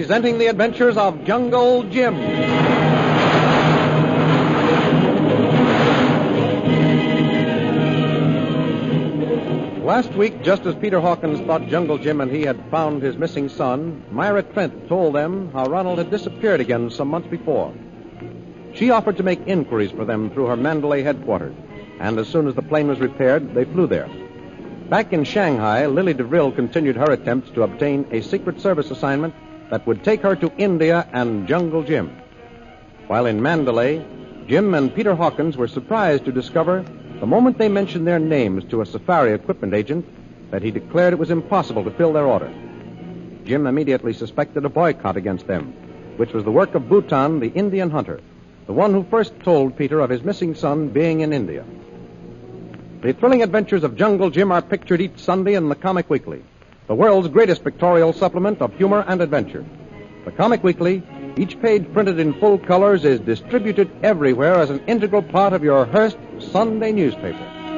presenting the adventures of Jungle Jim. Last week, just as Peter Hawkins thought Jungle Jim and he had found his missing son, Myra Trent told them how Ronald had disappeared again some months before. She offered to make inquiries for them through her Mandalay headquarters, and as soon as the plane was repaired, they flew there. Back in Shanghai, Lily DeVril continued her attempts to obtain a Secret Service assignment that would take her to India and Jungle Jim. While in Mandalay, Jim and Peter Hawkins were surprised to discover, the moment they mentioned their names to a safari equipment agent, that he declared it was impossible to fill their order. Jim immediately suspected a boycott against them, which was the work of Bhutan, the Indian hunter, the one who first told Peter of his missing son being in India. The thrilling adventures of Jungle Jim are pictured each Sunday in the Comic Weekly, the world's greatest pictorial supplement of humor and adventure. The Comic Weekly, each page printed in full colors, is distributed everywhere as an integral part of your Hearst Sunday newspaper.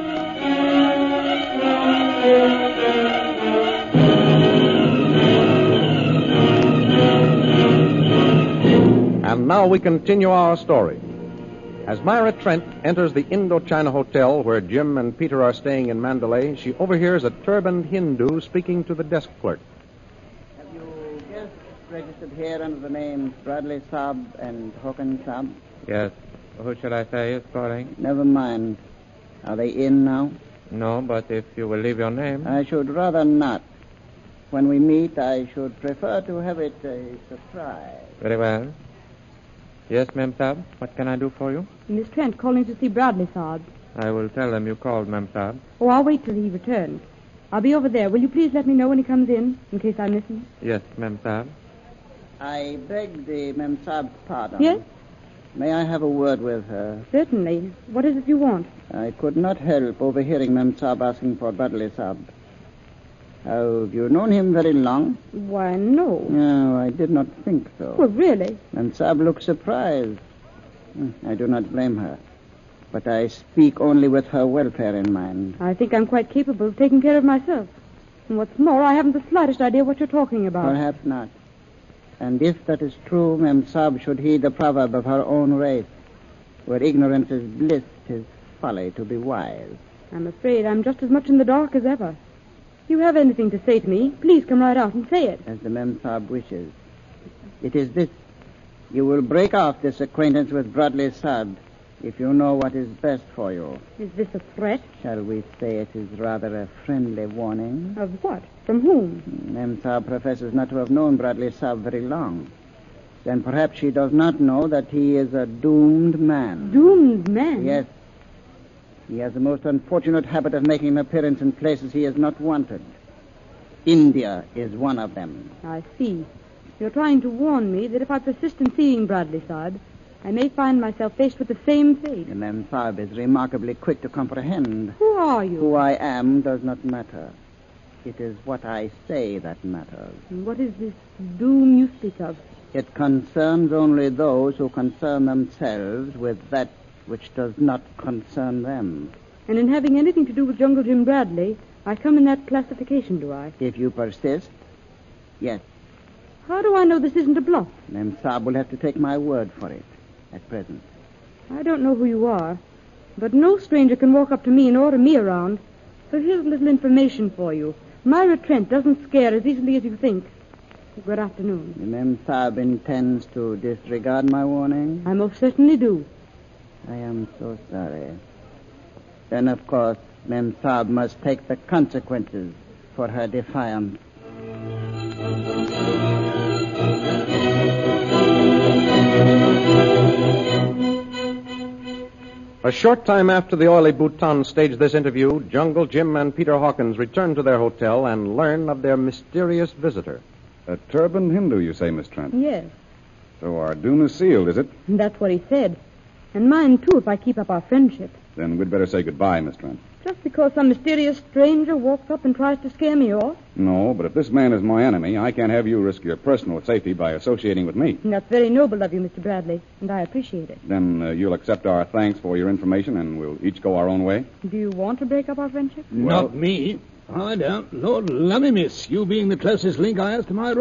And now we continue our story. As Myra Trent enters the Indochina Hotel where Jim and Peter are staying in Mandalay, she overhears a turbaned Hindu speaking to the desk clerk. Have you guests registered here under the names Bradley Saab and Hawkins Saab? Yes. Who should I say is calling? Never mind. Are they in now? No, but if you will leave your name. I should rather not. When we meet, I should prefer to have it a surprise. Very well. Yes, Mem Saab, what can I do for you? Miss Trent calling to see Bradley Saab. I will tell them you called, Mem Saab. Oh, I'll wait till he returns. I'll be over there. Will you please let me know when he comes in case I miss him? Yes, Mem Saab. I beg the Mem Saab's pardon. Yes? May I have a word with her? Certainly. What is it you want? I could not help overhearing Mem Saab asking for Bradley Saab. Have you known him very long? Why, no. No, I did not think so. Well, really? Mem Saab looked surprised. I do not blame her. But I speak only with her welfare in mind. I think I'm quite capable of taking care of myself. And what's more, I haven't the slightest idea what you're talking about. Perhaps not. And if that is true, Mem Saab should heed the proverb of her own race, where ignorance is bliss, 'tis folly to be wise. I'm afraid I'm just as much in the dark as ever. If you have anything to say to me, please come right out and say it. As the Mem Saab wishes. It is this. You will break off this acquaintance with Bradley Saab if you know what is best for you. Is this a threat? Shall we say it is rather a friendly warning? Of what? From whom? Mem Saab professes not to have known Bradley Saab very long. Then perhaps she does not know that he is a doomed man. Doomed man? Yes. He has the most unfortunate habit of making an appearance in places he is not wanted. India is one of them. I see. You're trying to warn me that if I persist in seeing Bradley Saab, I may find myself faced with the same fate. The Mem Saab is remarkably quick to comprehend. Who are you? Who I am does not matter. It is what I say that matters. And what is this doom you speak of? It concerns only those who concern themselves with that which does not concern them. And in having anything to do with Jungle Jim Bradley, I come in that classification, do I? If you persist, yes. How do I know this isn't a bluff? Mem Saab will have to take my word for it at present. I don't know who you are, but no stranger can walk up to me and order me around. So here's a little information for you. Myra Trent doesn't scare as easily as you think. Good afternoon. The Mem Saab intends to disregard my warning? I most certainly do. I am so sorry. Then, of course, Mem Saab must take the consequences for her defiance. A short time after the oily Bhutan staged this interview, Jungle Jim and Peter Hawkins returned to their hotel and learned of their mysterious visitor. A turbaned Hindu, you say, Miss Trent? Yes, So our doom is sealed, is it? that's what he said. And mine, too, if I keep up our friendship. Then we'd better say goodbye, Miss Trent. Just because some mysterious stranger walks up and tries to scare me off? No, but if this man is my enemy, I can't have you risk your personal safety by associating with me. That's very noble of you, Mr. Bradley, and I appreciate it. Then you'll accept our thanks for your information, and we'll each go our own way? Do you want to break up our friendship? Not me. I don't. Lord love me, miss. You being the closest link I has to my Ronnie.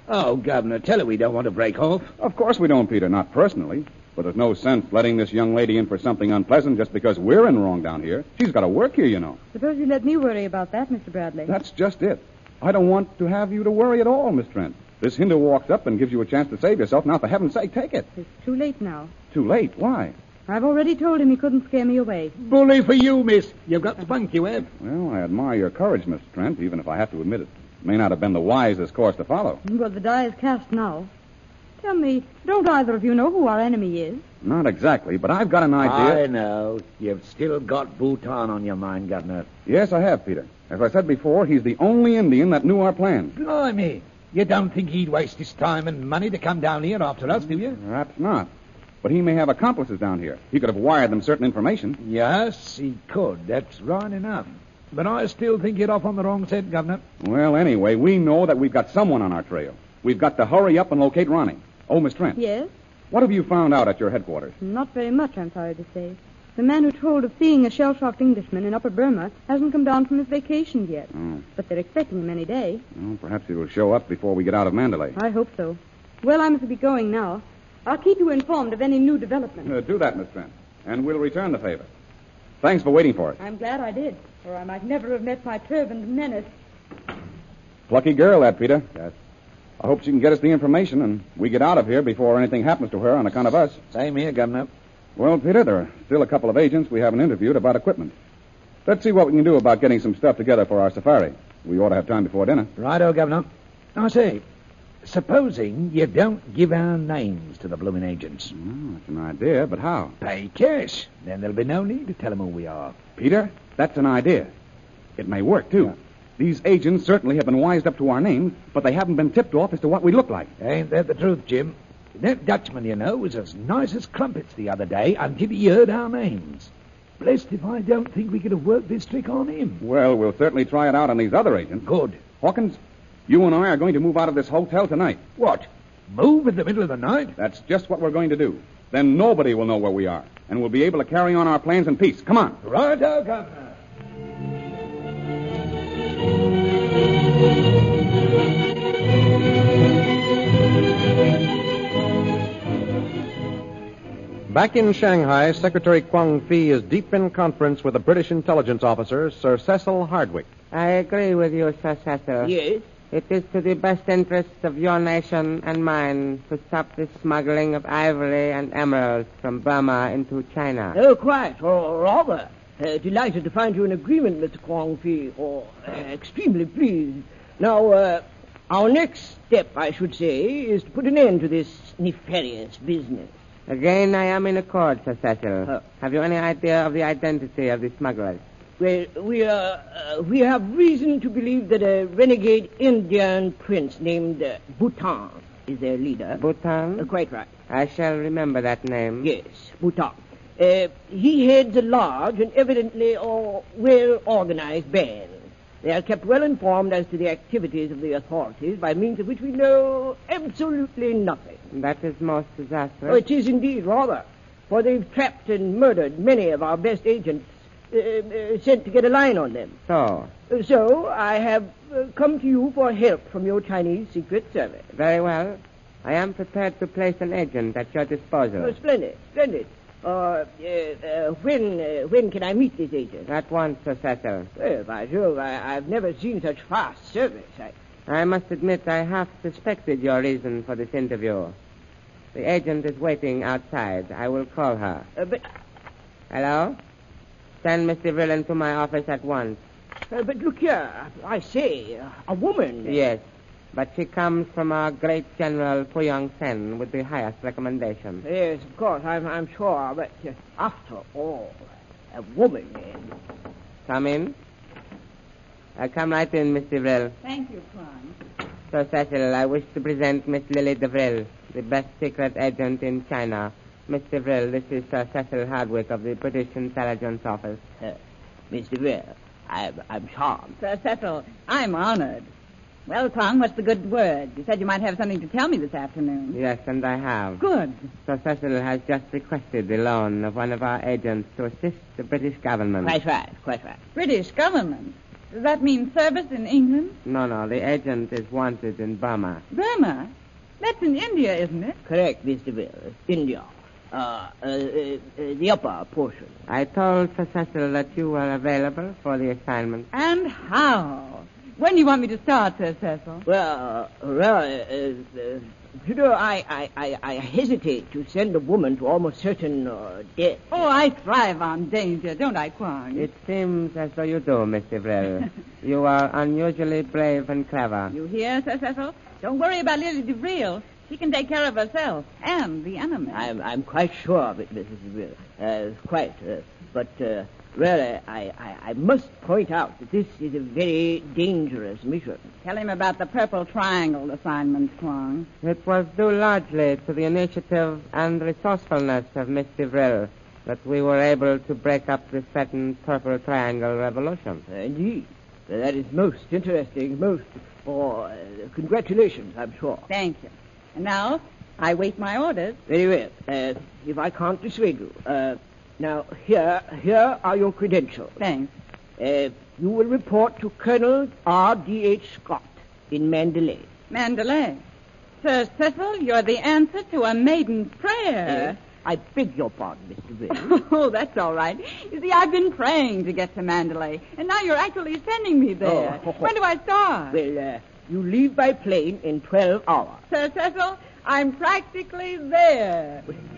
Oh, Governor, tell her we don't want to break off. Of course we don't, Peter, not personally. But there's no sense letting this young lady in for something unpleasant just because we're in wrong down here. She's got to work here, you know. Suppose you let me worry about that, Mr. Bradley. That's just it. I don't want to have you to worry at all, Miss Trent. This Hindu walks up and gives you a chance to save yourself. Now, for heaven's sake, take it. It's too late now. Too late? Why? I've already told him he couldn't scare me away. Bully for you, miss. You've got spunk, you have. Well, I admire your courage, Miss Trent, even if I have to admit it may not have been the wisest course to follow. Well, the die is cast now. Tell me, don't either of you know who our enemy is? Not exactly, but I've got an idea. I know. You've still got Bhutan on your mind, Governor. Yes, I have, Peter. As I said before, he's the only Indian that knew our plans. Blimey. You don't think he'd waste his time and money to come down here after us, do you? Perhaps not. But he may have accomplices down here. He could have wired them certain information. Yes, he could. That's right enough. But I still think you're off on the wrong scent, Governor. Well, anyway, we know that we've got someone on our trail. We've got to hurry up and locate Ronnie. Oh, Miss Trent. Yes? What have you found out at your headquarters? Not very much, I'm sorry to say. The man who told of seeing a shell-shocked Englishman in Upper Burma hasn't come down from his vacation yet. Oh. But they're expecting him any day. Well, perhaps he will show up before we get out of Mandalay. I hope so. Well, I must be going now. I'll keep you informed of any new developments. Do that, Miss Trent, and we'll return the favor. Thanks for waiting for us. I'm glad I did, or I might never have met my turbaned menace. Plucky girl, that, Peter. Yes. I hope she can get us the information, and we get out of here before anything happens to her on account of us. Same here, Governor. Well, Peter, there are still a couple of agents we haven't interviewed about equipment. Let's see what we can do about getting some stuff together for our safari. We ought to have time before dinner. Righto, Governor. I say, supposing you don't give our names to the blooming agents. Oh, that's an idea, but how? Pay cash. Then there'll be no need to tell them who we are. Peter, that's an idea. It may work, too. Yeah. These agents certainly have been wised up to our names, but they haven't been tipped off as to what we look like. Ain't that the truth, Jim? That Dutchman, you know, was as nice as crumpets the other day until he heard our names. Blessed if I don't think we could have worked this trick on him. Well, we'll certainly try it out on these other agents. Good. Hawkins, you and I are going to move out of this hotel tonight. What? Move in the middle of the night? That's just what we're going to do. Then nobody will know where we are, and we'll be able to carry on our plans in peace. Come on. Righto, Governor. Back in Shanghai, Secretary Kwang Fee is deep in conference with a British intelligence officer, Sir Cecil Hardwick. I agree with you, Sir Cecil. Yes? It is to the best interests of your nation and mine to stop the smuggling of ivory and emeralds from Burma into China. Oh, quite, or rather. Delighted to find you in agreement, Mr. Kwang Fee, or extremely pleased. Now, our next step, I should say, is to put an end to this nefarious business. Again, I am in accord, Sir Cecil. Have you any idea of the identity of the smugglers? Well, we have reason to believe that a renegade Indian prince named Bhutan is their leader. Bhutan? Quite right. I shall remember that name. Yes, Bhutan. He heads a large and evidently well-organized band. They are kept well informed as to the activities of the authorities, by means of which we know absolutely nothing. That is most disastrous. Oh, it is indeed, rather. For they've trapped and murdered many of our best agents sent to get a line on them. So I have come to you for help from your Chinese Secret Service. Very well. I am prepared to place an agent at your disposal. Oh, splendid. When can I meet this agent? At once, Sir Cecil. Well, by Jove, I've never seen such fast service. I must admit I half suspected your reason for this interview. The agent is waiting outside. I will call her. But... Hello? Send Miss DeVille into my office at once. But look here, I say, a woman. Yes, but she comes from our great General Fuyang Sen with the highest recommendation. Yes, of course, I'm sure, but after all, a woman. Come in. Come right in, Miss DeVille. Thank you, Kwan. Sir Cecil, I wish to present Miss Lily DeVille, the best secret agent in China. Miss DeVille, this is Sir Cecil Hardwick of the British Intelligence Office. Miss DeVille, I'm charmed. Sir Cecil, I'm honored. Well, Kwang, what's the good word? You said you might have something to tell me this afternoon. Yes, and I have. Good. Sir Cecil has just requested the loan of one of our agents to assist the British government. Quite right. British government? Does that mean service in England? No, the agent is wanted in Burma. Burma? That's in India, isn't it? Correct, Mr. Will. India. The upper portion. I told Sir Cecil that you were available for the assignment. And how? When do you want me to start, Sir Cecil? Well, I hesitate to send a woman to almost certain death. Oh, I thrive on danger, don't I, Kwong? It seems as though you do, Miss DeVril. You are unusually brave and clever. You hear, Sir Cecil? Don't worry about Lily DeVril. She can take care of herself and the enemy. I'm quite sure of it, Mrs. DeVril. Quite. But really, I must point out that this is a very dangerous mission. Tell him about the Purple Triangle assignment, Kwong. It was due largely to the initiative and resourcefulness of Miss DeVril that we were able to break up the threatened Purple Triangle revolution. Indeed. That is most interesting, congratulations, I'm sure. Thank you. And now, I wait my orders. Very well. If I can't dissuade you. Now, here are your credentials. Thanks. You will report to Colonel R.D.H. Scott in Mandalay. Mandalay? Sir Cecil, you're the answer to a maiden's prayer. I beg your pardon, Mr. Will. Oh, that's all right. You see, I've been praying to get to Mandalay, and now you're actually sending me there. Oh. When do I start? Well, you leave by plane in 12 hours. Sir Cecil, I'm practically there.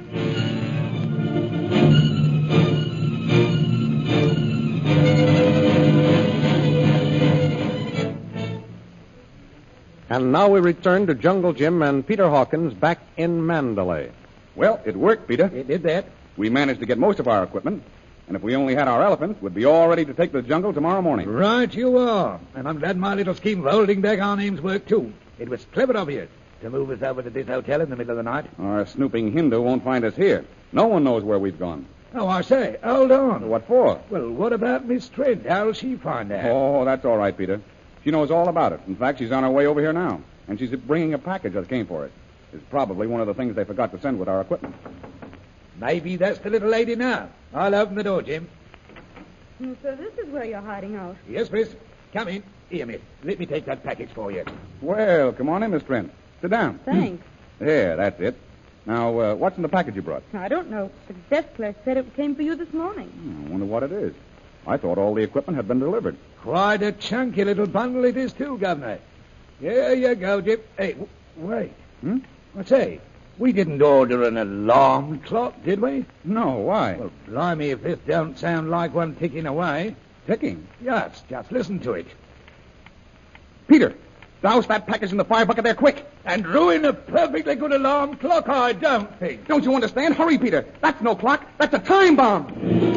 And now we return to Jungle Jim and Peter Hawkins back in Mandalay. Well, it worked, Peter. It did that. We managed to get most of our equipment. And if we only had our elephants, we'd be all ready to take the jungle tomorrow morning. Right you are. And I'm glad my little scheme of holding back our names worked, too. It was clever of you to move us over to this hotel in the middle of the night. Our snooping Hindu won't find us here. No one knows where we've gone. Oh, I say, hold on. What for? Well, what about Miss Trent? How'll she find out? Oh, that's all right, Peter. She knows all about it. In fact, she's on her way over here now. And she's bringing a package that came for it. It's probably one of the things they forgot to send with our equipment. Maybe that's the little lady now. I'll open the door, Jim. So this is where you're hiding out. Yes, miss. Come in. Here, miss. Let me take that package for you. Well, come on in, Miss Trent. Sit down. Thanks. There, that's it. Now, what's in the package you brought? I don't know. The desk clerk said it came for you this morning. I wonder what it is. I thought all the equipment had been delivered. Quite a chunky little bundle it is, too, Governor. Here you go, Jim. Hey, wait. I say, we didn't order an alarm clock, did we? No, why? Well, blimey, if this don't sound like one ticking away. Ticking? Yes, just listen to it. Peter, douse that package in the fire bucket there, quick. And ruin a perfectly good alarm clock, I don't think. Don't you understand? Hurry, Peter. That's no clock. That's a time bomb.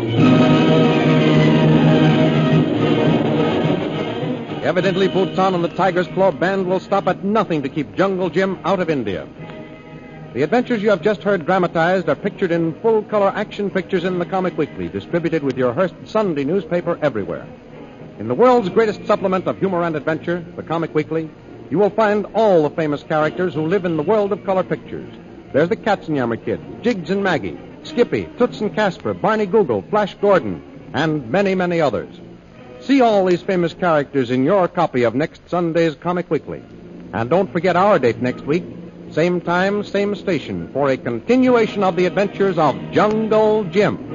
Evidently, Bhutan and the Tiger's Claw Band will stop at nothing to keep Jungle Jim out of India. The adventures you have just heard dramatized are pictured in full-color action pictures in the Comic Weekly, distributed with your Hearst Sunday newspaper everywhere. In the world's greatest supplement of humor and adventure, the Comic Weekly, you will find all the famous characters who live in the world of color pictures. There's the Katzenjammer Kid, Jiggs and Maggie, Skippy, Toots and Casper, Barney Google, Flash Gordon, and many, many others. See all these famous characters in your copy of next Sunday's Comic Weekly. And don't forget our date next week, same time, same station, for a continuation of the adventures of Jungle Jim.